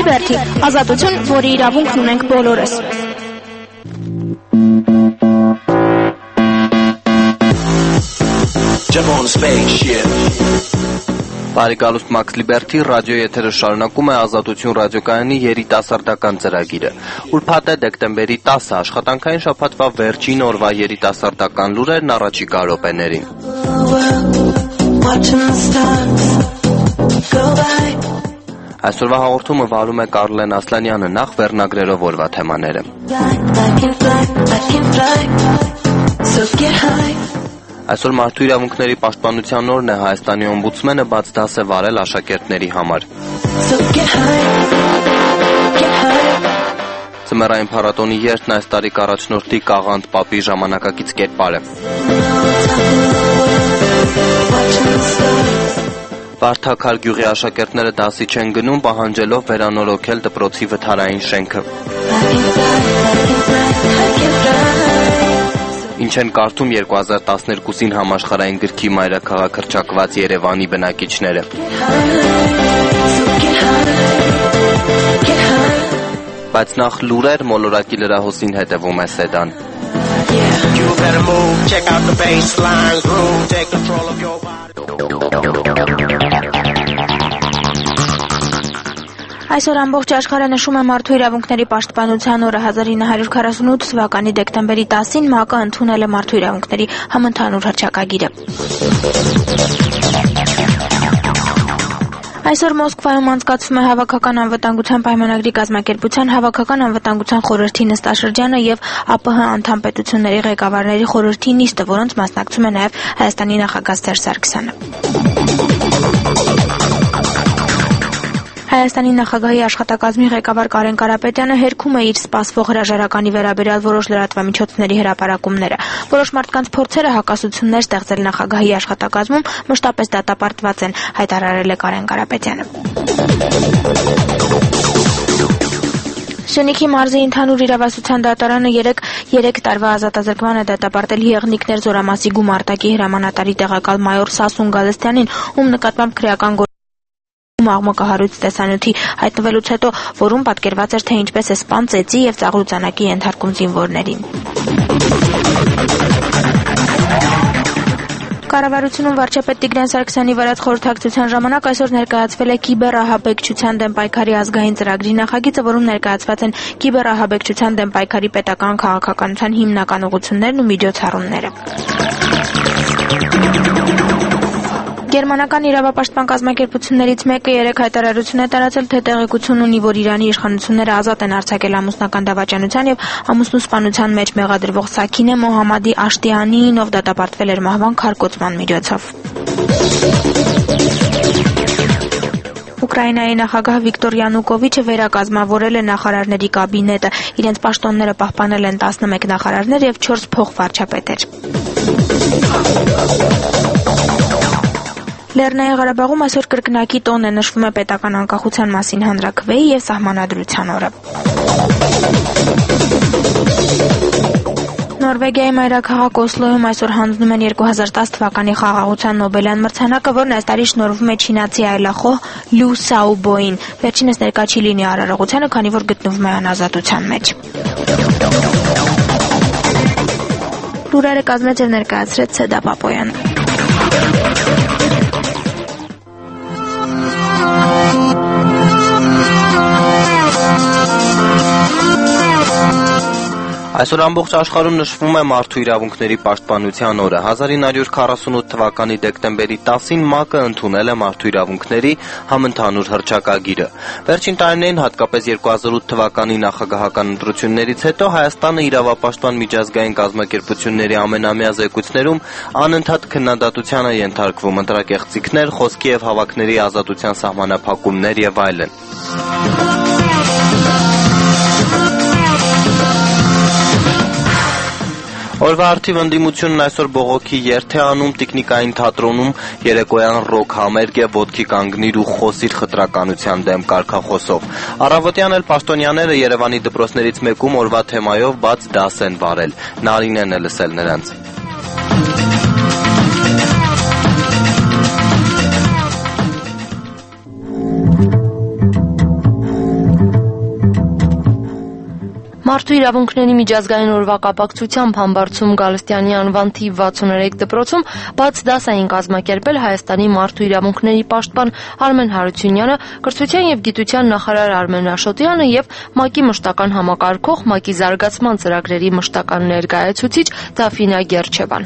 Liberty, ազատություն, որի իրավունքն ունենք բոլորս։ Բարեկալուստ Max Liberty ռադիոյի եթերը շարունակում է Ազատություն ռադիոկայանի երիտասարդական ծրագիրը։ Ուրբաթ է դեկտեմբերի 10-ը, աշխատանքային շաբաթվա վերջին օրվա երիտասարդական լուրերն առաջիկա րոպեներին։ Այսօրվա հաղորդումը վարում է Կարլեն Ասլանյանը, նախ վերնագրերով օրվա թեմաները։ Այսօր Մարդու իրավունքների պաշտպանության օրն է, Հայաստանի օմբուդսմենը բաց դաս է վարել աշակերտների համար։ Ձմեռային փառատոնի երթն այս տարի կառաջնորդի Կաղանդ Պապի ժամանակակից կերպարը։ Վարդաքար գյուղի աշակերտները դասի չեն գնում, պահանջելով վերանորոգել դպրոցի վթարային շենքը։ Ինչ են կարդում 2012-ին համաշխարհային գրքի մայրաքաղաք հռչակված Երևանի բնակիչները։ Բայց նախ լուրեր, մոլորակի լրահոսին հետևում է Սեդան։ Այսօր ամբողջ աշխարհը նշում է Մարդու իրավունքների պաշտպանության օրը 1948 թվականի դեկտեմբերի 10-ին ՄԱԿ-ը ընդունել է Մարդու իրավունքների համընդհանուր հռչակագիրը։ Այսօր Մոսկվայում անցկացվում է Հավաքական անվտանգության պայմանագրի կազմակերպության Հավաքական անվտանգության խորհրդի նստաշրջանը եւ ԱՊՀ անդամ պետությունների ղեկավարների խորհրդի նիստը, որոնց մասնակցում է նաեւ Հայաստանի նախագահ Սերժ Սարգսյանը։ Հայաստանի նախագահի աշխատակազմի ղեկավար Կարեն Կարապետյանը հերքում է իր սպասվող հրաժարականի վերաբերյալ որոշ լրատվամիջոցների հրապարակումները։ Որոշ մարդկանց փորձերը հակասություններ ստեղծել նախագահի աշխատակազմում մշտապես դատապարտված են, հայտարարել է Կարեն Կարապետյանը։ Սյունիքի մարզի ընդհանուր իրավասության դատարանը 3 տարվա ազատազրկման է դատապարտել Եղնիկներ Զորամասի գումարտակի հրամանատարի տեղակալ մայոր Սասուն Գալստյանին, ում նկատմամբ քրեական աղմկահարույց տեսանյութի հայտնվելուց հետո, որում պատկերված էր, թե ինչպես է սպան ծեծի եւ ծաղրուծանակի ենթարկում զինվորներին։ Կառավարությունում վարչապետ Տիգրան Սարգսյանի վարած խորհրդակցության ժամանակ այսօր ներկայացվել է կիբերահաբեկչության դեմ պայքարի ազգային ծրագրի նախագիծը, որում ներկայացված են կիբերահաբեկչության դեմ պայքարի պետական քաղաքականության հիմնական ուղղություններն ու միջոցառումները։ Գերմանական իրավապաշտպան կազմակերպություններից մեկը 3 հայտարարություն է տարածել, թե տեղեկություն ունի, որ Իրանի իշխանությունները ազատ են արձակել ամուսնական դավաճանության եւ ամուսնու սպանության մեջ մեղադրվող Սաքինե Մոհամմադի Աշտիանիին, ով դատապարտվել էր մահվան քարկոծման միջոցով։ Ուկրաինայի նախագահ Վիկտոր Յանուկովիչը վերակազմավորել է նախարարների կաբինետը։ Իրենց պաշտոնները պահպանել են 11 նախարարներ եւ 4 փոխվարչապետեր։ Լեռնային Ղարաբաղում այսօր կրկնակի տոն է, նշվում է պետական անկախության մասին հանրաքվեի եւ սահմանադրության օրը։ Նորվեգիայի մայրաքաղաք Օսլոյում այսօր հանձնում են 2010 թվականի խաղաղության Նոբելյան մրցանակը, որն այս տարի շնորհվում է չինացի այլախոհ Լու Սաուբոին։ Վերջինս ներկա չի լինի արարողությանը, քանի որ գտնվում է անազատության մեջ։ Լուրերը կազմեց եւ ներկայացրեց Սեդա Պապոյանը։ Այսօր ամբողջ աշխարհում նշվում է Մարդու իրավունքների պաշտպանության օրը։ 1948 թվականի դեկտեմբերի 10-ին ՄԱԿ-ը ընդունել է Մարդու իրավունքների համընդհանուր հռչակագիրը։ Վերջին տարիներին, հատկապես 2008 թվականի նախագահական ընտրություններից հետո, Հայաստանը իրավապաշտպան միջազգային կազմակերպությունների ամենամյա զեկույցներում անընդհատ քննադատության է ենթարկվում ընտրակեղծիքներ, խոսքի եւ հավաքների ազատության սահմանափակումներ եւ այլն։ Օրվա արդիվ ընդդիմությունն այսօր բողոքի երթ է անում Տիկնիկային թատրոնում երեկոյան ռոք համերգ է ոտքի կանգնիր ու խոսիր խտրականության դեմ կարգախոսով։ Առավոտյան էլ պաշտոնյաները Երևանի դպրոցներից մեկում օրվա թեմայով բաց դաս են վարել։ Նարինեն է լսել նրանց։ Մարդու իրավունքների միջազգային օրվա կապակցությամբ Համբարձում Գալստյանի անվան թիվ 63 դպրոցում բաց դաս էին կազմակերպել Հայաստանի մարդու իրավունքների պաշտպան Արմեն Հարությունյանը, կրթության եւ գիտության նախարար Արմեն Աշոտյանը եւ ՄԱԿ-ի մշտական համակարգող ՄԱԿ-ի զարգացման ծրագրերի մշտական ներկայացուցիչ Դաֆինա Գերչևան։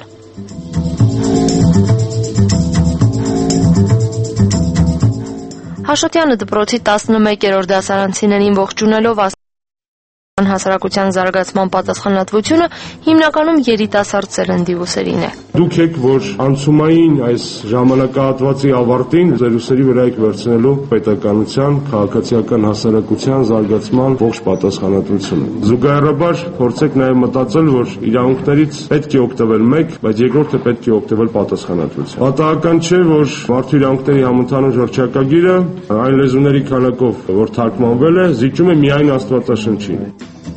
Աշոտյանը դպրոցի 11-րդ դասարանցիներին ողջունելով Հասարակության զարգացման պատասխանատվությունը հիմնականում երիտասարդ սերնդի ուսերին է։ Դուք եք, որ անցումային այս ժամանակահատվածի ավարտին ձեր ուսերի վրա եք վերցնելու պետականության, քաղաքացիական հասարակության զարգացման ողջ պատասխանատվությունը։ Զուգահեռաբար փորձեք նաև մտածել, որ իրավունքներից պետք է օգտվել մեկ, բայց երկրորդը պետք է օգտվել պատասխանատվությամբ։ Պատահական չէ, որ մարդու իրավունքների համընդհանուր հռչակագիրը այն լեզուների քանակով, որ թարգմանվել է, զիջում է միայն Աստվածաշնչին։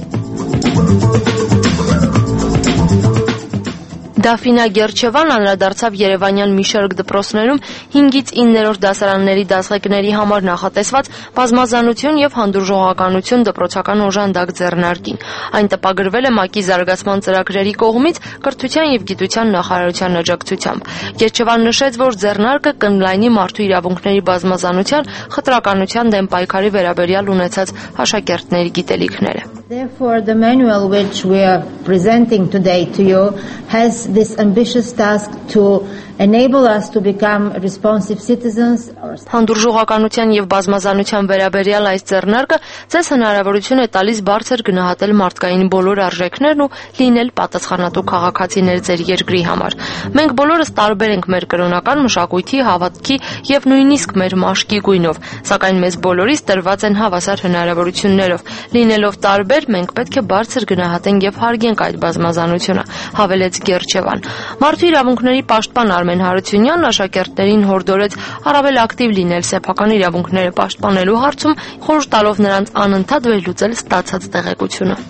Դաֆինա Գերչևան անդրադարձավ Երևանյան մի շարք դպրոցներում 5-ից 9-րդ դասարանների դասղեկների համար նախատեսված բազմազանություն եւ հանդուրժողականություն դպրոցական օժանդակ ձեռնարկին։ Այն տպագրվել է ՄԱԿ-ի զարգացման ծրագրերի կողմից կրթության եւ գիտության նախարարության աջակցությամբ։ Գերչևան նշեց, որ ձեռնարկը կընդլայնի մարդու իրավունքների բազմազանության, խտրականության դեմ պայքարի վերաբերյալ ունեցած աշակերտների գիտելիքները։ Therefore, the manual which we are presenting today to you has this ambitious task to enable us to become responsive citizens. Հանդուրժողականության եւ բազմազանության վերաբերյալ այս ձեռնարկը ցես հնարավորություն է տալիս բարձր գնահատել մարդկային բոլոր արժեքներն ու լինել պատասխանատու քաղաքացիներ ձեր երկրի համար։ Մենք բոլորս տարբեր ենք մեր կրոնական մշակույթի, հավատքի եւ նույնիսկ մեր մաշկի գույնով, սակայն մեզ բոլորիս տրված են հավասար հնարավորություններով։ Լինելով տարբեր, մենք պետք է բարձր գնահատենք եւ հարգենք այդ բազմազանությունը, հավելեց Գերչևան։ Մարդու իրավունքների պաշտպան Արմեն Հարությունյանն աշակերտներին հորդորեց առավել ակտիվ լինել սեփական իրավունքները պաշտպանելու հարցում, խորհուրդ տալով նրանց անընդհատ վերլուծել ստացած տեղեկությունը։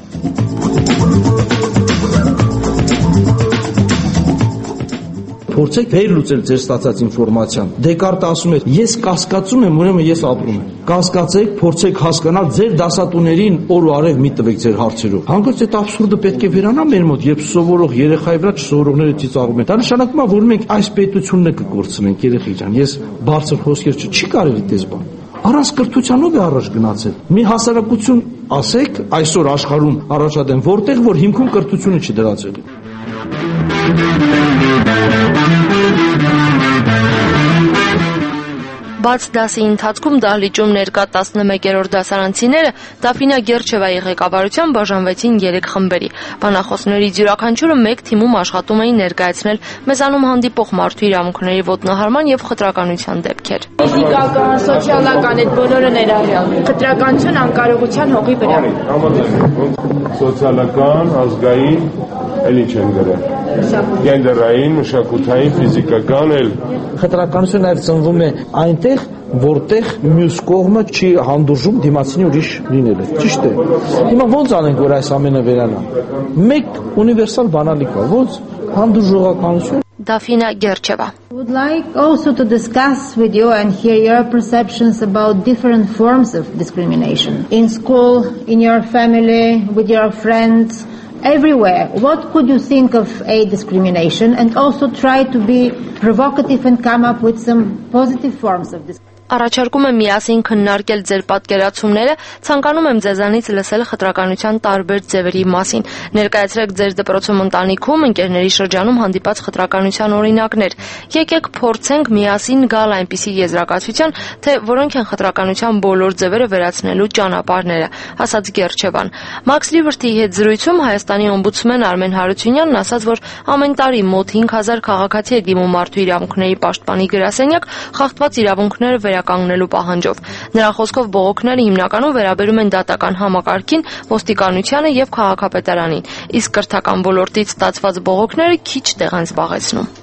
Փորձեք վերլուծել ձեր ստացած ինֆորմացիան։ Դեկարտը ասում է, ես կասկածում եմ, ուրեմն ես ապրում եմ։ Կասկածեք, փորձեք հասկանալ ձեր դասատուներին օր ու արև մի տվեք ձեր հարցերով։ Հանկարծ այդ աբսուրդը պետք է վերանա մեր մոտ, երբ սովորող երեխայի վրա չսովորողները ծիծաղում են։ Դա նշանակում է, որ մենք այս պետությունն է կկորցնենք, երեխեք ջան։ Ես բարձր խոսքեր չի կարելի դες բան։ Առանց կրթությանով է առաջ գնացել։ Մի հասարակություն ասեք այսօր աշխարհում առաջադեմ, որտեղ որ հիմքում կրթությունը չդրացել է։ Բաց դասի ընթացքում դահլիճում ներկա 11-րդ դասարանցիները Դաֆինա Գերչևայի ղեկավարությամբ բաժանվեցին 3 խմբերի։ Բանախոսներից յուրաքանչյուրը մեկ թիմում աշխատում էին ներկայացնել մեզանում հանդիպող մարդու իրավունքների ոտնահարման եւ խտրականության դեպքեր։ Ֆիզիկական, սոցիալական այդ բոլորը ներառյալ։ Խտրականություն անկարողության հողի վրա։ Սոցիալական, ազգային, էլ ինչ են գրել։ Գենդերային, մշակութային, ֆիզիկական էլ։ Խտրականությունը նաև ծնվում է այնտեղ, որտեղ մյուս կողմը չի հանդուրժում դիմացինի ուրիշ լինելը։ Ճիշտ է։ Հիմա ո՞նց անենք, որ այս ամենը վերանա։ Մեկ ունիվերսալ բանալի կա, ո՞նց հանդուրժողականություն։ Դաֆինա Գերչևա. Would like also to discuss with you and hear your perceptions about different forms of discrimination. In school, in your family, with your friends, everywhere. What could you think of a discrimination and also try to be provocative and come up with some positive forms of discrimination. Առաջարկում եմ միասին քննարկել ձեր պատկերացումները, ցանկանում եմ ձեզանից լսել խտրականության տարբեր ձևերի մասին։ Ներկայացրեք ձեր դպրոցում, ընտանիքում, ընկերների շրջանում հանդիպած խտրականության օրինակներ։ Եկեք փորձենք միասին գալ այնպիսի եզրակացության, թե որոնք են խտրականության բոլոր ձևերը վերացնելու ճանապարհները, ասաց Գերչևան։ Max River-ի հետ զրույցում Հայաստանի օմբուդսմեն Արմեն Հարությունյանն ասաց, որ ամեն տարի մոտ 5000 քաղաքացի է դիմում մարդու իրավունքների պաշտպանի գրասենյակ խախտված իրավունքները վերականգնելու պահանջով։ Նրա խոսքով բողոքները հիմնականում վերաբերում են դատական համակարգին, ոստիկանությանը եւ քաղաքապետարանին, իսկ կրթական ոլորտից ստացված բողոքները քիչ տեղ են զբաղեցնում։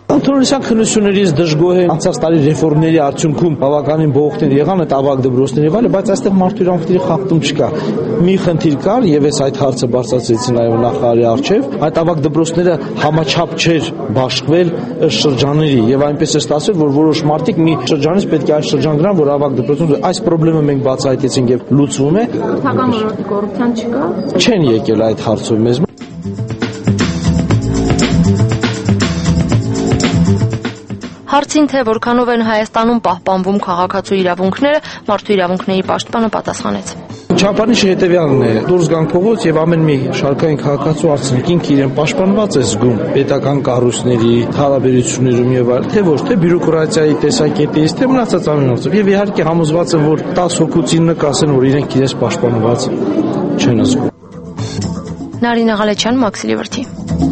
Անդրոնիսյան քննություններից դժգոհ են անցած տարի ռեֆորմների արդյունքում բավականին բողոքներ եղան այդ ավագ դպրոցների վրա, բայց այստեղ մարդու իրավունքների խախտում չկա։ Մի խնդիր կար եւ ես այդ հարցը բարձրացրեցի նաեւ նախարարի առջեւ, այդ ավագ դպրոցները համաչափ չէր բաշխվել շրջանների եւ այնպես է ստացվել, որ որոշ մարդիկ մի շրջանից պետք է այս շրջան գնան, որ ավագ դպրոցում այս խնդրը մենք բացահայտեցինք եւ լուծվում է։ Քաղաքական ոլորտի կոռուպցիան չկա։ Չեն եկել այդ հարցով մեզ։ Հարցին, թե որքանով են Հայաստանում պահպանվում քաղաքացու իրավունքները, մարդու իրավունքների պաշտպանը պատասխանեց. Չափանիշը հետևյալն է. դուրս գանք փողոց եւ ամեն մի շարքային քաղաքացու արցնենք ինքը իրեն պաշտպանված է զգում պետական կառույցների հարաբերություններում եւ այլ, թե ոչ թե բյուրոկրատիայի տեսակետից, թե մնացած ամենոցով եւ իհարկե համոզված եմ, որ 10 հոգուց 9 կասեն, որ իրենք իրենց պաշտպանված չեն զգում։ Նարինե Ղալեչյան, Մաքսելի վրթի։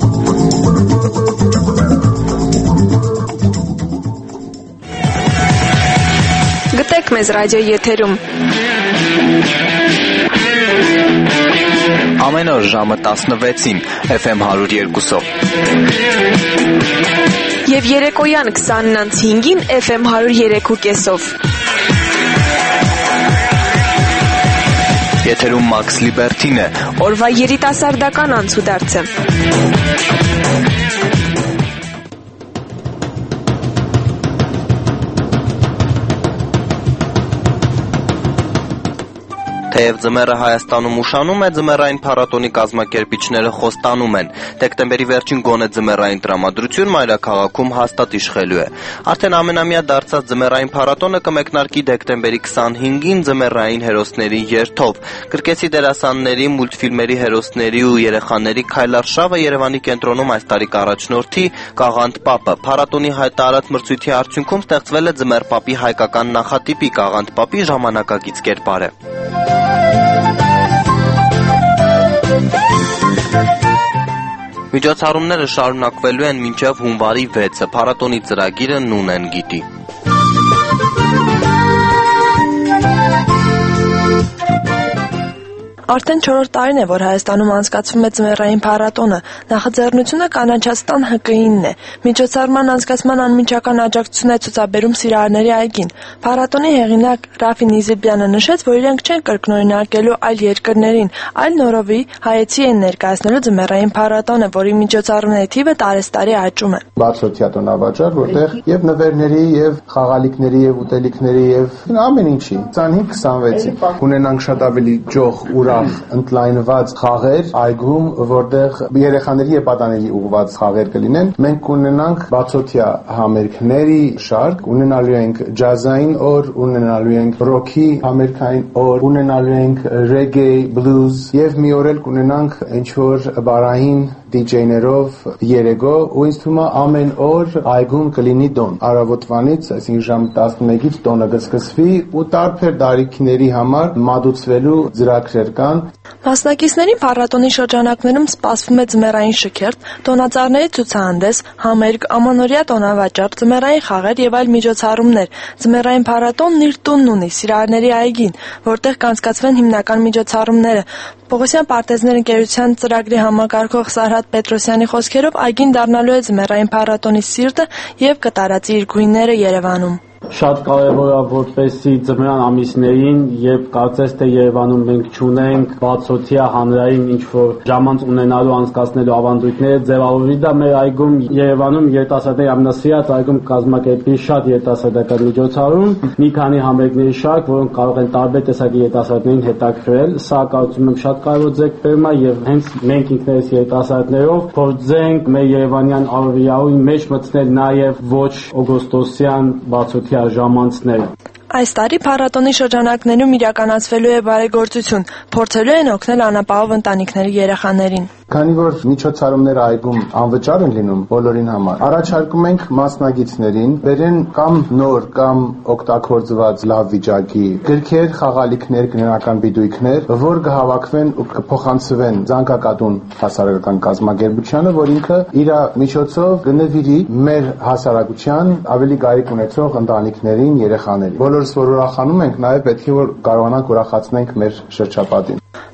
Գտեք մեզ ռադիոյի եթերում։ Ամեն օր ժամը 16-ին FM 102-ով։ Եվ երեկոյան 20:05-ին FM 103.5-ով։ Եթերում Մաքս Լիբերթին է։ Օրվա երիտասարդական անցուդարձը։ Թեև ձմեռը Հայաստանում ուշանում է, ձմեռային փառատոնի կազմակերպիչները խոստանում են. դեկտեմբերի վերջին գոնե ձմեռային տրամադրություն մայրաքաղաքում հաստատ իշխելու է։ Արդեն ամենամյա դարձած ձմեռային փառատոնը կմեկնարկի դեկտեմբերի 25-ին ձմեռային հերոսների երթով։ Կրկեսի դերասանների, մուլտֆիլմերի հերոսների ու երեխաների քայլարշավը Երևանի կենտրոնում այս տարի կառաջնորդի Կաղանդ Պապը։ Փառատոնի հայտարարած մրցույթի արդյունքում ստեղծվել է ձմեռպապի հայկական նախատիպի Կաղանդ Պապի ժամանակակից կերպարը։ Միջոցառումները շարունակվելու են մինչև հունվարի 6-ը, փառատոնի ծրագիրը Նունեն գիտի։ Արդեն 4-րդ տարին է, որ Հայաստանում անցկացվում է ձմեռային փառատոնը։ Նախաձեռնությունը կանաչաստան ՀԿԻ-նն է։ Միջոցառման անցկացման անմիջական աջակցություն է ցուցաբերում Սիրահարների այգին։ Փառատոնի հեղինակ Ռաֆի Նիզիբյանը նշեց, որ իրենք չեն կրկնօրինակելու այլ երկրներին, այլ նորովի հայեցի են ներկայացնելու ձմեռային փառատոնը, որի միջոցառումների թիվը տարեստարի աճում է։ Բացօթյա տոնավաճառ, որտեղ եւ նվերների, եւ խաղալիքների, եւ ուտելիքների, եւ ամեն ինչի 25-26-ին ունենանք շատ ավելի ջող ընդլայնված խաղեր այգում, որտեղ երեխաների եւ պատանելի ուղղված խաղեր կլինեն։ Մենք կունենանք բացօթյա համերգների շարք, ունենալու ենք ջազային օր, ունենալու ենք ռոքի համերգային օր, ունենալու ենք ռեգեյ, բլուզ եւ մի օր էլ կունենանք ինչ-որ բարային դիջեյներով երեգո, ու ինձ թվում է ամեն օր այգում կլինի տոն։ Առավոտվանից, այսինքն ժամ 11-ից տոնը կսկսվի ու տարբեր տարիքների համար մատուցվելու ծրագրեր կան։ Մասնակիցներին փառատոնի շրջանակներում սպասվում է ձմեռային շքերթ, տոնածառների ցուցահանդես, համերգ, ամանորյա տոնավաճառ, ձմեռային խաղեր եւ այլ միջոցառումներ։ Ձմեռային փառատոնն իր տունն ունի Սիրահարների այգին, որտեղ կանցկացվեն հիմնական միջոցառումները։ Պողոսյան պարտեզներ ընկերության ծրագրի համակարգող Սարհատ Պետրոսյանի խոսքերով այգին դառնալու է ձմեռային փառատոնի սիրտը եւ կտարածի իր գույները Երևանում։ Շատ կարևոր է, որպեսզի ձմռան ամիսներին, երբ կարծես թե Երևանում մենք չունենք բացօթյա հանրային ինչ-որ ժամանց ունենալու անցկացնելու ավանդույթները, ձևավորվի դա մեր այգում Երևանում երիտասարդների ամենասիրած այգում կազմակերպի շատ երիտասարդական միջոցառում, մի քանի համերգների շարք, որոնք կարող են տարբեր տեսակի երիտասարդներին հետաքրքրել։ Սա կարծում եմ շատ կարևոր ձեռքբերում է եւ հենց մենք ինքներս երիտասարդներով փորձենք մեր երևանյան արվիայի մեջ մտցնել նաեւ ոչ օգոստոսյան բացօթյա ժամանցները։ Այս տարի փառատոնի շրջանակներում իրականացվելու է բարեգործություն, փորձելու են օգնել անապահով ընտանիքների երեխաներին։ Քանի որ միջոցառումները այգում անվճար են լինում բոլորին համար, առաջարկում ենք մասնագետներին բերեն կամ նոր կամ օգտագործված լավ վիճակի գրքեր, խաղալիքներ, կրոնական բիդույքներ, որ կհավաքվեն ու կփոխանցվեն ցանկակատուն հասարակական կազմակերպությանը, որ ինքը իր միջոցով կնվիրի մեր հասարակության ավելի կարիք ունեցող ընտանիքներին, երեխաներին։ Բոլորս որ ուրախանում ենք, նաև պետք է որ կարողանանք ուրախացնենք մեր շրջապատին։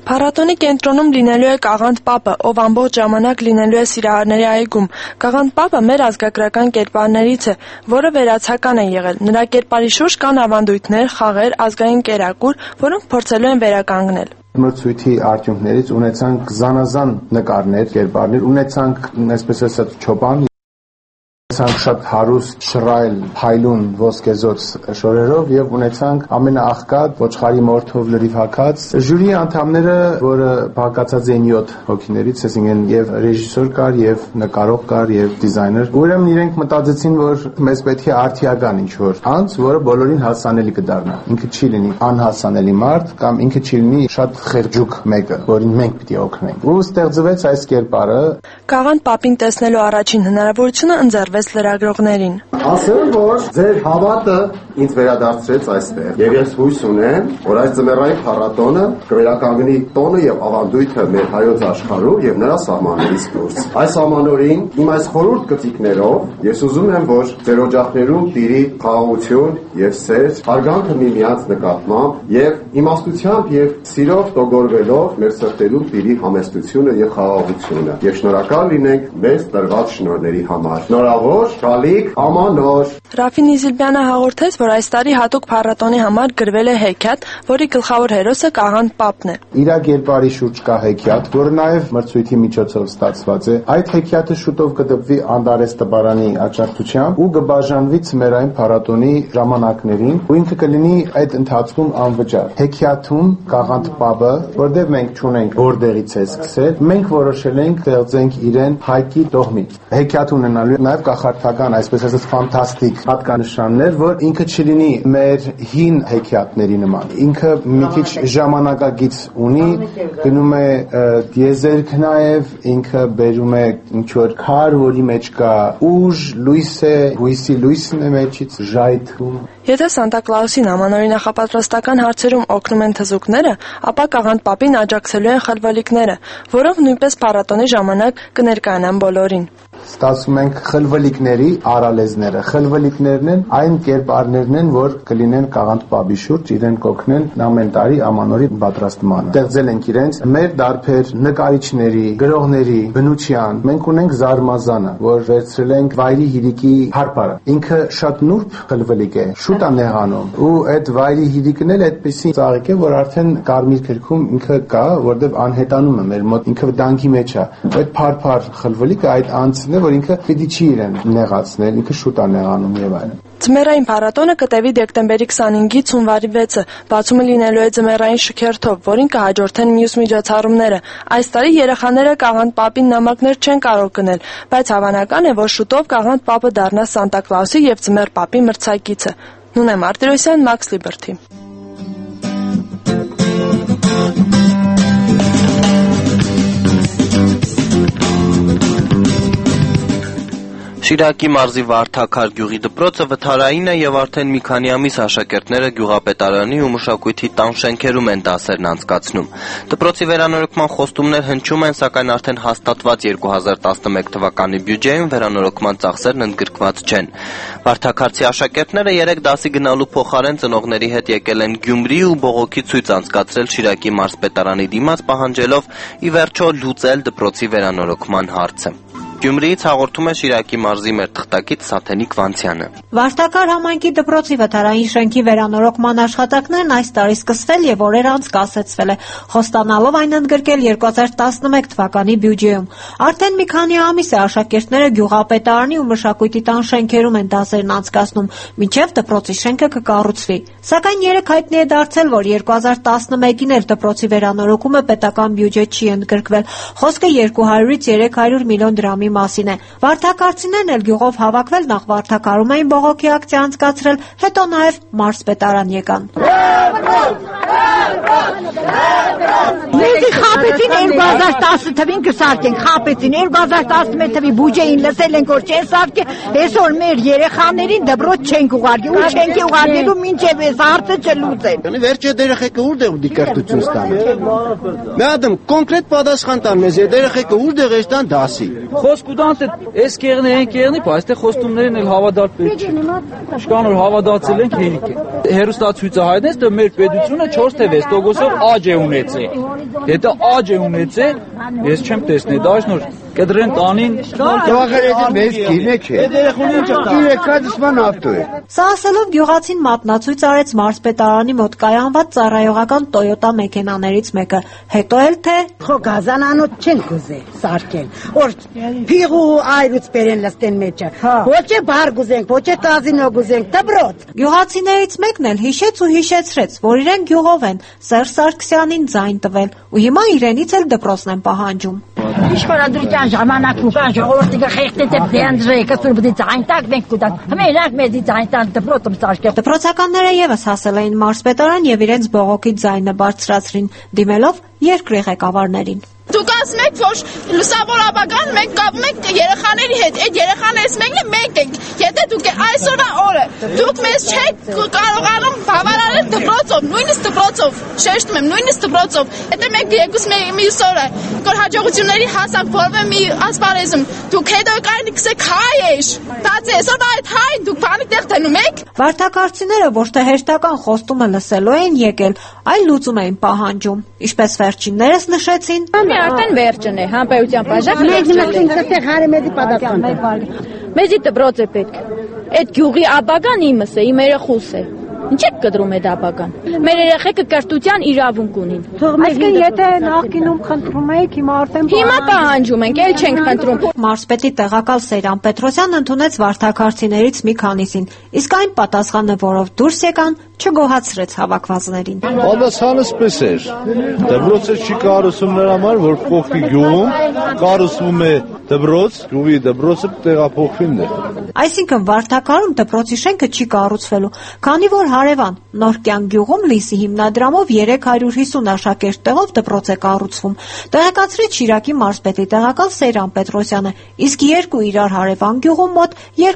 Փառատոնի կենտրոնում լինելու է Կաղանդ պապը, ով ամբողջ ժամանակ լինելու է Սիրահարների այգում։ Կաղանդ պապը մեր ազգագրական կերպարներից է, որը վերացական է եղել։ Նրա կերպարի շուրջ կան ավանդույթներ, խաղեր, ազգային կերակուր, որոնք փորձելու են վերականգնել։ Մրցույթի արդյունքներից ունեցանք զանազան նկարներ, կերպարներ, ունեցանք այսպես ասած չոպան, ունեցանք շատ հարուստ շռայլ փայլուն ոսկեզօծ շորերով եւ ունեցանք ամենաաղքատ ոչխարի մորթով լրիվ հագած ժյուրիի անդամները, որը բաղկացած էին 7 հոգիներից, այսինքն եւ ռեժիսոր կար, եւ նկարող կար, եւ դիզայներ։ Ուրեմն իրենք մտածեցին, որ մեզ պետք է արդիական ինչ-որ անձ, որը բոլորին հասանելի կդառնա։ Ինքը չի լինի անհասանելի մարդ կամ ինքը չի լինի շատ խեղճուկ մեկը, որին մենք պիտի օգնենք։ Ու ստեղծվեց այս կերպարը։ Կաղանդ պապին տեսնելու առաջին հնարավորությունը ընձեռվեց լրագրողներին։ Ասեմ, որ ձեր հավատը ինձ վերադարձրեց այստեղ, եւ ես հույս ունեմ, որ այս ձմեռային փառատոնը կվերականգնի տոնը եւ ավանդույթը մեր հայոց աշխարհում եւ նրա սահմաններից դուրս։ Այս ամանորին իմ այս խորհուրդ գծիկներով ես ուզում եմ, որ ձեր օջախներում տիրի խաղաղություն եւ սեր, հարգանքը միմյանց նկատմամբ եւ իմաստությամբ եւ սիրով տոգորվելով մեր սրտերում տիրի համեստությունը եւ խաղաղությունը։ Եվ շնորհակալ լինենք մեզ տրված շնորհների համար։ Շնորհավոր, շալիկ, ամանոր։ Ռաֆին Իզիլբյանը հաղորդեց, որ այս տարի հատուկ փառատոնի համար գրվել է հեքիաթ, որի գլխավոր հերոսը Կաղանդ պապն է։ Իր կերպարի շուրջ կա հեքիաթ, որը նաև մրցույթի միջոցով ստացված է։ Այդ հեքիաթը շուտով կդպվի Անդարես տպարանի աջակցությամբ ու կբաժանվի ցմերային փառատոնի ժամանակներին, ու ինքը կլինի այդ ընթացքում անվճար։ Հեքիաթում Կաղանդ պապը, որտեղ մենք չունենք որտեղից է սկսել, մենք որոշել ենք ստեղծենք իրեն հայկի տոհմից։ Հեքիաթ ունենալու նաև կախարդական, այսպես ասած, ֆանտաստիկ հատկանշաններ, որ ինքը չլինի մեր հին հեքիաթների նման։ Ինքը մի քիչ ժամանակագից ունի, գնում է դիեզերք նաև, ինքը բերում է ինչ-որ քար, որի մեջ կա ուժ, լույս է, հույսի լույսն է մեջից, ժայթում։ Եթե Սանտա Կլաուսին ամանորի նախապատրաստական հարցերում օգնում են թզուկները, ապա Կաղանդ պապին աջակցելու են խլվալիկները, որոնք նույնպես փառատոնի ժամանակ կներկայանան բոլորին։ Ստացում ենք խլվլիկների արալեզները։ Խլվլիկներն են այն կերպարներն են, որ կլինեն Կաղանդ պապի շուրջ, իրեն կօգնեն ամեն տարի ամանորի պատրաստմանը։ Ստեղծել ենք իրենց մեր դարբեր նկարիչների, գրողների, բնության։ Մենք ունենք զարմազանը, որ վերցրել ենք վայրի հիրիկի հարպարը։ Ինքը շատ նուրբ խլվլիկ է, շուտ է նեղանում։ Ու այդ վայրի հիրիկն էլ այդպեսի ծաղիկ է, որ արդեն կարմիր քրքում ինքը կա, որտեղ անհետանում է մեր մոտ, ինքը վտանգի մեջ է։ Այդ փարփար խլվլիկը այդ անձն է, որ ինքը պիտի չի իրեն նեղացնել, ինքը շուտ է նեղանում եւ այլն։ Ձմեռային փառատոնը կտևի դեկտեմբերի 25-ից հունվարի 6-ը։ Բացումը լինելու է ձմեռային շքերթով, որին կհաջորդեն մյուս միջոցառումները։ Այս տարի երեխաները Կաղանդ պապին նամակներ չեն կարող գնել, բայց հավանական է, որ շուտով Կաղանդ պապը դառնա Սանտա Կլաուսի եւ ձմեռ պապի մրցակիցը։ Նունե Մարտիրոսյան, Մաքս Լիբերթի։ Շիրակի մարզի Վարդաքար գյուղի դպրոցը վթարային է եւ արդեն մի քանի ամիս աշակերտները գյուղապետարանի ու մշակույթի տան շենքերում են դասերն անցկացնում։ Դպրոցի վերանորոգման խոստումներ հնչում են, սակայն արդեն հաստատված 2011 թվականի բյուջեում վերանորոգման ծախսերն ընդգրկված չեն։ Վարդաքարցի աշակերտները 3 դասի գնալու փոխարեն ծնողների հետ եկել են Գյումրի ու բողոքի ցույց անցկացրել Շիրակի մարզպետարանի դիմաց, պահանջելով ի վերջո լուծել դպրոցի վերանորոգման հարցը։ Գյումրիից հաղորդում է Շիրակի մարզի մեր թղթակից Սաթենիկ Վանցյանը։ Վարդաքար համայնքի դպրոցի վթարային շենքի վերանորոգման աշխատանքներն այս տարի սկսվել եւ օրեր անց կասեցվել է, խոստանալով այն ընդգրկել 2011 թվականի բյուջեում։ Արդեն մի քանի ամիս է աշակերտները գյուղապետարանի ու մշակույթի տան շենքերում են դասերն անցկացնում, մինչեւ դպրոցի շենքը կկառուցվի։ Սակայն երեք հայտնի է դարձել, որ 2011-ին էլ դպրոցի վերանորոգումը պետական բյուջե չի ընդգրկվել։ Խոսքը 200-ից 300 միլիոն դրամի մասին է։ Վարդաքարցիներն էլ գյուղով հավաքվել նախ Վարդաքարում էին բողոքի ակցիա անցկացրել, հետո նաև մարզպետարան եկան։ Մենք խապեցին 2010 թվին կսարքենք, խապեցին 2011 թվի բյուջեին լսել ենք, որ չեն սարքի, այսօր մեր երեխաներին դպրոց չենք ուղարկի, ու չենք ուղարկելու մինչև այս հարցը չլուծեն։ Վերջը երեխեքը ուր դի կրթություն ստանում։ Մադամ կոնկրետ պատասխան տան մեզ, երեխեքը ուր estան դասի։ Խոսք ուտանց այս կեղնի այն կեղնի, բայց այստեղ խոստումներին էլ հավատալ պետք չի։ Շքան որ հավատացել ենք հերիք է։ Հերոստացույցը հայտնեց, թե մեր պետությունը 4 թե 6%-ով աճ է ունեցել։ Եթե աճ է ունեցել, ես չեմ տեսնել, դա նոր կդրեն տանին։ Սա ասելով գյուղացին մատնացույց արեց մարզպետարանի մոտ կայանված ծառայողական Toyota մեքենաներից մեկը։ Հետո էլ թե գազանանոց չեն կուզել սարքել, որ փիղու այրուց բերեն լստեն մեջը։ Ոչ է բար գուզենք, ոչ է կազինո գուզենք, դբրոց։ Գյուղացիներից մեկն էլ հիշեց ու հիշեցրեց, որ իրեն գյուղով են Սերժ Սարգսյանին ձայն տվել ու հիմա իրենից էլ դպրոցն են պահանջում։ Իշխորադրության ժամանակում կան ժողովրդի խեղդեց դենդրեկը ծուրբդի ձայն տակ մենք կուտակ։ Հմերակ մեզի ձայն տան դպրոցում սարքել։ Դպրոցականները եւս հասել էին մարզպետարան եւ իրենց բողոքի ձայնը բարձրացրին, դիմելով երկրի ղեկավարներին։ Դուք ասում եք, որ լուսավոր ապագան մենք կապում ենք երեխաների հետ, այդ երեխաներից մեկը մենք ենք։ Եթե դուք այսօրվա օրը դուք մեզ չեք կարողանում բավարարել դպրոցով, նույնիսկ դպրոցով, շեշտում եմ, նույնիսկ դպրոցով, եթե մենք երկուս մյուս օրը որ հաջողությունների հասանք որևէ մի ասպարեզում, դուք հետո կային կսեք հայ էշ։ Բացի այսօրվա այդ հայն դուք բանի տեղ տենում եք։ Վարդակարցիները ոչ թե հերթական խոստումը լսելու էին եկել, այլ լուծում էին պահանջում։ Ինչպես վերջիններս նշեցին, արդեն վերջն է, համբերության բաժակ։ Մենք մտենք այդտեղ հարեմեդի պատասխան։ Մեզի դպրոց է պետք։ Այդ գյուղի ապագան իմս է, իմ երեխուս է։ Ինչ եք կտրում այդ ապագան։ Մեր երեխեքը կրթության իրավունք ունին։ Այսինքն եթե նախկինում խնդրում եք, հիմա արդեն պահանջում ենք, էլ չենք խնդրում։ Մարզպետի տեղակալ Սեյրան Պետրոսյանն ընդունեց վարդակարցիներից մի քանիսին, իսկ այն պատասխանը, որով դուրս եկան, չգոհացրեց հավաքվածներին։ Պատասխանը սպես էր։ Դպրոցը չի կառուցում նրա համար, որ փոխվի գյուղում, կառուցվում է դպրոց, գյուղի դպրոցը տեղափոխվին է։ Այսինքն Վարդակարում դպրոցի շենքը չի կառուցվելու, քանի որ հարևան Նորկյան գյուղում Լիսի հիմնադրամով 350 աշակերտ տեղով դպրոց է կառուցվում։ Տեղեկացրեց Շիրակի մարզպետի տեղակալ Սեյրան Պետրոսյանը, իսկ երկու իրար հարևան գյուղում մոտ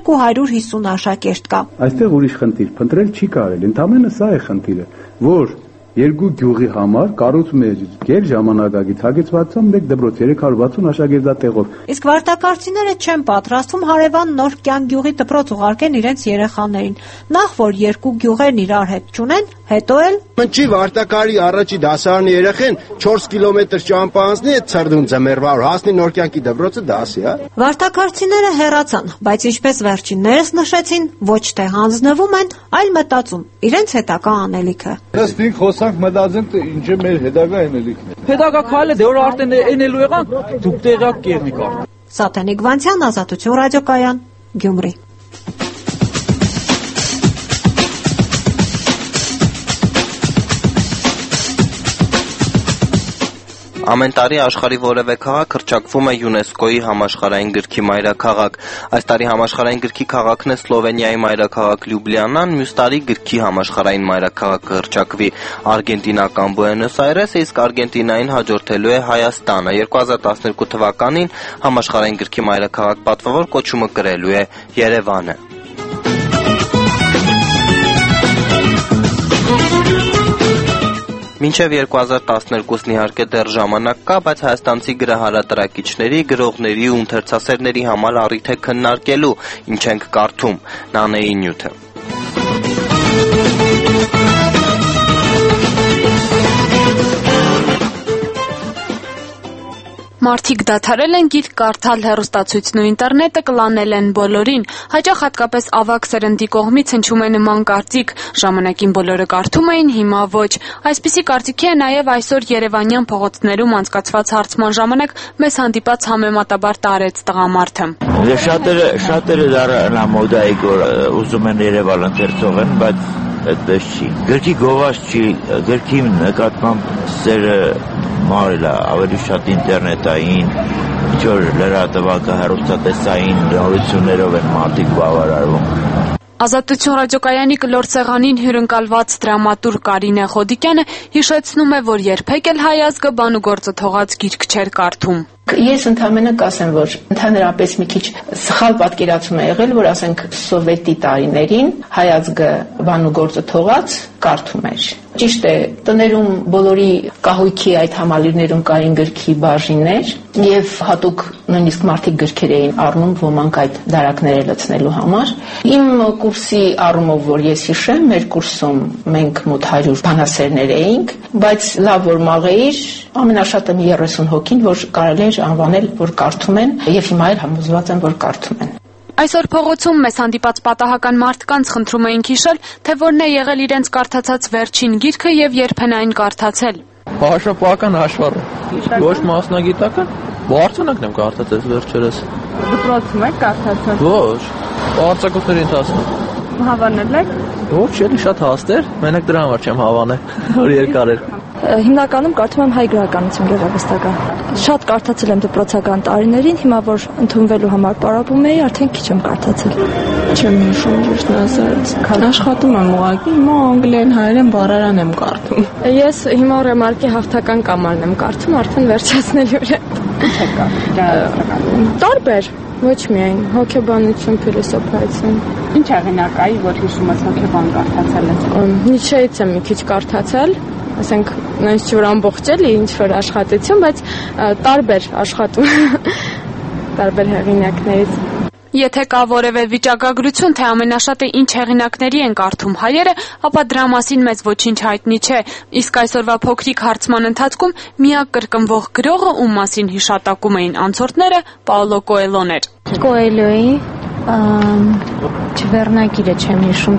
250 աշակերտ կա։ Այստեղ ուրիշ խնդիր փնտրել չի կարելի, ընդամենը սա է խնդիրը, որ երկու գյուղի համար կառուցում է գեր ժամանակակից հագեցվածությամբ մեկ դպրոց 360 աշակերտատեղով։ Իսկ վարդակարցիները չեն պատրաստվում հարևան Նորկյան գյուղի դպրոց ուղարկեն իրենց երեխաներին։ Նախ որ երկու գյուղերն իրար հետ չունեն, հետո էլ Մնչի Վարդակարի առաջի դասարանի երեխեն 4 կիլոմետր ճամփա անցնի այդ ցրդուն ձմեռվա հասնի Նորկյանքի դպրոցը դասի, հա։ Վարդակարցիները հեռացան, բայց ինչպես վերջիններս նշեցին, ոչ թե հանձնվում են, այլ մտածում իրենց հետագա անելիքը։ Նստենք խոսանք մտածենք թե ինչ է մեր հետագա անելիքն է։ Հետագա քայլը դե որ արդեն այնելու եղան, դուք տեղակ կերնիկ արդեն։ Սաթենիկ Վանցյան, Ազատություն ռադիոկայան, Գյումրի։ Ամեն տարի աշխարհի որևէ քաղաք հռչակվում է ՅՈՒՆԵՍԿՕ-ի համաշխարհային գրքի մայրաքաղաք։ Այս տարի համաշխարհային գրքի քաղաքն է Սլովենիայի մայրաքաղաք Լյուբլիանան, մյուս տարի գրքի համաշխարհային մայրաքաղաքը հռչակվի Արգենտինական Բուենոս Այրեսը, իսկ Արգենտինային հաջորդելու է Հայաստանը։ 2012 թվականին համաշխարհային գրքի մայրաքաղաք պատվավոր կոչումը կրելու է Երևանը։ Մինչև 2012-ն իհարկե դեռ ժամանակ կա, բայց հայաստանցի գրահարատարակիչների, գրողների ու ընթերցասերների համար առիթ է քննարկելու, ինչ ենք կարդում, Նանեի նյութը։ Մարդիկ դադարել են գիրք կարդալ, հեռուստացույցն ու ինտերնետը կլանել են բոլորին։ Հաճախ հատկապես ավագ սերնդի կողմից հնչում է նման կարծիք. ժամանակին բոլորը կարդում էին, հիմա ոչ։ Այսպիսի կարծիքի է նաև այսօր Երևանյան փողոցներում անցկացված հարցման ժամանակ մեզ հանդիպած համեմատաբար տարեց տղամարդը։ Շատերը դառնա մոդայի, որ ուզում են Երևան ընթերցողեն, բայց այդպես չի։ Գրքի գովազ չի, գրքի նկատմամբ սերը մարել է, ավելի շատ ինտերնետային, ինչ-որ լրատվակը հեռուստատեսային նորություններով են մարդիկ բավարարվում։ Ազատություն ռադիոկայանի կլոր սեղանին հյուրընկալված դրամատուրգ Կարինե Խոդիկյանը հիշեցնում է, որ երբեք էլ հայ ազգը բան ու գործը թողած գիրք չէր կարդում։ Ես ընդհանրապես կասեմ, որ ընդհանրապես մի քիչ սխալ պատկերացում է եղել, որ ասենք սովետի տարիներին հայ ազգը բան ու գործը թողած կարդում էր։ Ճիշտ է, տներում բոլորի կահույքի այդ համալիրներում կային գրքի բաժիններ եւ հատուկ նույնիսկ մարդիկ գրքեր էին առնում, ոմանք այդ դարակները լցնելու համար։ Իմ կուրսի առումով, որ ես հիշեմ, մեր կուրսում մենք մոտ 100 բանասերներ էինք, բայց լավ որ մաղեիր, ամենաշատը մի 30 հոգին, որ կարելի էր անվանել, որ կարդում են եւ հիմա էլ համոզված եմ, որ կարդում են։ Այսօր փողոցում մեզ հանդիպած պատահական մարդկանց խնդրում էինք հիշել, թե որն է եղել իրենց կարդացած վերջին գիրքը եւ երբ են այն կարդացել։ Հաշվապահական հաշվառը։ Ոչ մասնագիտական։ Բարձրանքն եմ կարդացել վերջերս։ Դպրոցում եք կարդացել։ Ոչ, արձակուրդների ընթացքում։ Հավանել եք։ Ոչ, էլի շատ հաստ էր, մենակ դրա համար չեմ հավանել, որ երկար էր։ Հիմնականում կարդում եմ հայ գրականություն գեղարվեստական։ Շատ կարդացել եմ դպրոցական տարիներին, հիմա որ ընդունվելու համար պարապում էի, արդեն քիչ եմ կարդացել։ Չեմ հիշում ճիշտն ասած։ Աշխատում եմ ուղղակի, հիմա անգլերեն, հայերեն բառարան եմ կարդում։ Ես հիմա ռեմարկի հաղթական կամարն եմ կարդում, արդեն վերջացնելու եմ։ Ինչ եք կարդում։ Տարբեր, ոչ միայն հոգեբանություն, փիլիսոփայություն։ Ինչ հեղինակայի, որ հիշում ես հոգեբան կարդացել եք։ Նիչեից եմ մի քիչ կարդացել, ասենք նույնիսկ որ ամբողջ էլի ինչ որ աշխատություն, բայց տարբեր աշխատում տարբեր հեղինակներից։ Եթե կա որևէ վիճակագրություն, թե ամենաշատը ինչ հեղինակների են կարդում հայերը, ապա դրա մասին մեզ ոչինչ հայտնի չէ։ Իսկ այսօրվա փոքրիկ հարցման ընթացքում միակ կրկնվող գրողը, ում մասին հիշատակում էին անցորդները, Պաուլո Կոելոն էր։ Կոելոյի չվերնակիրը չեմ հիշում,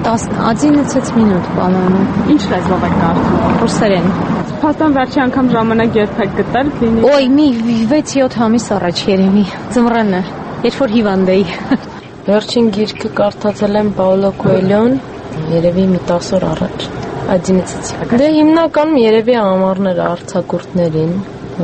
11 մինուտ, բանալու։ Ինչ լեզվով եք կարդում։ Ռուսերեն։ Փաստորեն վերջի անգամ ժամանակ երբ եք գտել, լինի։ Ոյ, մի 6-7 ամիս առաջ երևի, ծմռանը, երբ որ հիվանդ էի։ Վերջին գիրքը կարդացել եմ Պաուլո Կոելոն, երևի մի 10 օր առաջ։ 11-ից։ Դե հիմնականում երևի ամառները արձակուրդներին,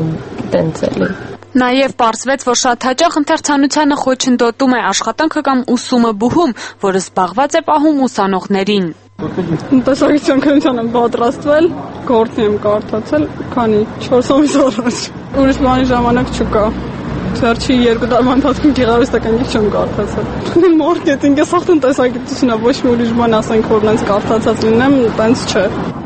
տենց էլի։ Նաև պարզվեց, որ շատ հաճախ ընթերցանությանը խոչընդոտում է աշխատանքը կամ ուսումը բուհում, որը զբաղված է պահում ուսանողներին։ Տնտեսագիտության քննության եմ պատրաստվել, գործի եմ կարդացել, քանի 4 ամիս առաջ։ Ուրիշ բանի ժամանակ չկա։ Վերջի 2 տարվա ընթացքում գեղարվեստական գիրք չեմ կարդացել։ Մարքեթինգը սաղ տնտեսագիտությունն է, ոչ մի ուրիշ բան ասենք, որ նենց կարդացած լինեմ, տենց չէ։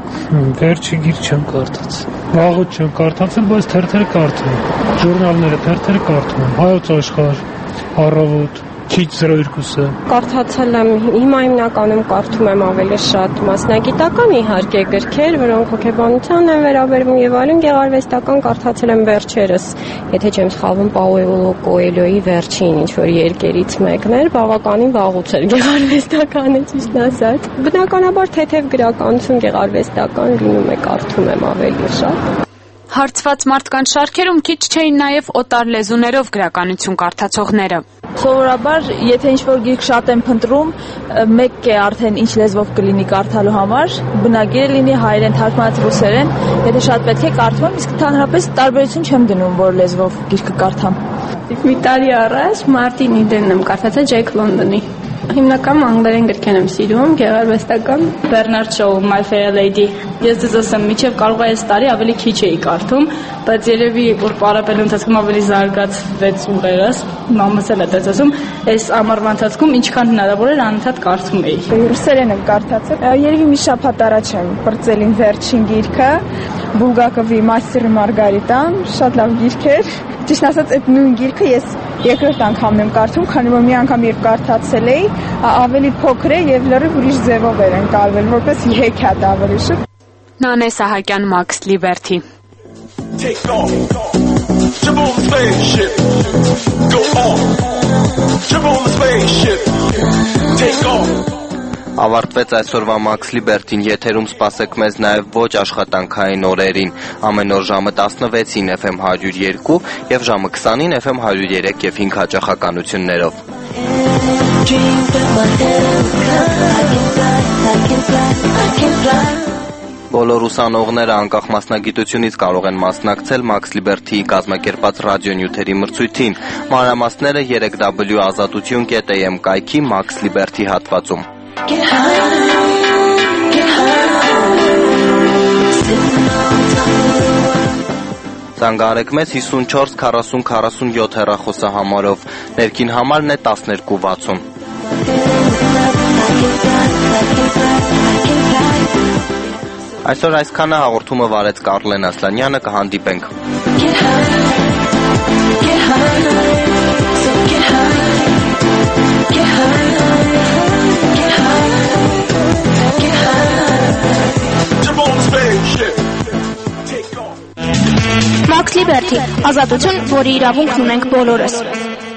Վերջի գիրք չեմ կարդացել։ Վաղուց չեմ կարդացել, բայց թերթերը կարդում եմ։ Ժուրնալները, թերթերը կարդում եմ։ Հայոց աշխարհ, Առավոտ, քիչ 02-ը։ Կարդացել եմ, հիմա հիմնականում կարդում եմ ավելի շատ մասնագիտական իհարկե գրքեր, որոնք հոգեբանության են վերաբերվում եւ այլն, գեղարվեստական կարդացել եմ վերջերս, եթե չեմ սխալվում, Պաուլո Կոելոյի վերջին ինչ որ երկերից մեկն էր, բավականին վաղուց էր գեղարվեստականը, ճիշտ ասած։ Բնականաբար թեթև գրականություն գեղարվեստական լինում է, կարդում եմ ավելի շատ։ Հարցված մարդկանց շարքերում քիչ չէին նաև օտար լեզուներով գրականություն կարդացողները։ Սովորաբար, եթե ինչ-որ գիրք շատ եմ փնտրում, մեկ է արդեն ինչ լեզվով կլինի կարդալու համար, բնագիրը լինի հայերեն, թարգմանած ռուսերեն, եթե շատ պետք է կարդում եմ, իսկ ընդհանրապես տարբերություն չեմ դնում, որ լեզվով գիրքը կարդամ։ Մի տարի առաջ Մարտին Իդենն եմ կարդացել Ջեք Լոնդոնի։ Հիմնական անգլերեն գրքեր եմ սիրում, գեղարվեստական Բեռնարդ Շոու, My Fair Lady։ Ես դες ասեմ, միջև կարող է այս տարի ավելի քիչ էի կարդում, բայց երևի որ պարապելու ընթացքում ավելի զարգացվեց ուղերս, մամաս էլ է դες ասում, այս ամառվա ընթացքում ինչքան հնարավոր էր անընդհատ կարդում էի։ Ռուսերեն եմ կարդացել։ Երևի մի շաբաթ առաջ եմ բրծել իմ վերջին գիրքը, Բուլգակովի Մաստերը Մարգարիտան, շատ լավ գիրք էր։ Ճիշտ ասած, այդ նույն գիրքը ես երկրորդ անգամն եմ կարդում, քանի որ մի անգամ երբ կարդացել էի, ավելի փոքր է եւ լրիվ ուրիշ ձևով էր ընկալվել, որպես հեքիաթ ավելի շուտ։ Նանե Սահակյան, Max Liberty։ Take off. Jump on the spaceship. Go off. Jump on the spaceship. Take off. Ավարտվեց այսօրվա Max Liberty-ին, եթերում սպասեք մեզ նաև ոչ աշխատանքային օրերին, ամեն օր ժամը 16-ին FM 102 եւ ժամը 20-ին FM 103 եւ 5 հաճախականություններով։ Բոլոր ուսանողները անկախ մասնագիտությունից կարող են մասնակցել Max Liberty-ի կազմակերպած ռադիոնյութերի մրցույթին։ Մանրամասները 3w.azatutun.am կայքի Max Liberty հատվածում։ Զանգահարեք մեզ 54 40 47 հեռախոսահամարով, ներքին համարն է 1260։ Այսօր այսքանը, հաղորդումը վարեց Կարլեն Ասլանյանը, կհանդիպենք։ Max Liberty, ազատություն, որի իրավունքն ունենք բոլորս։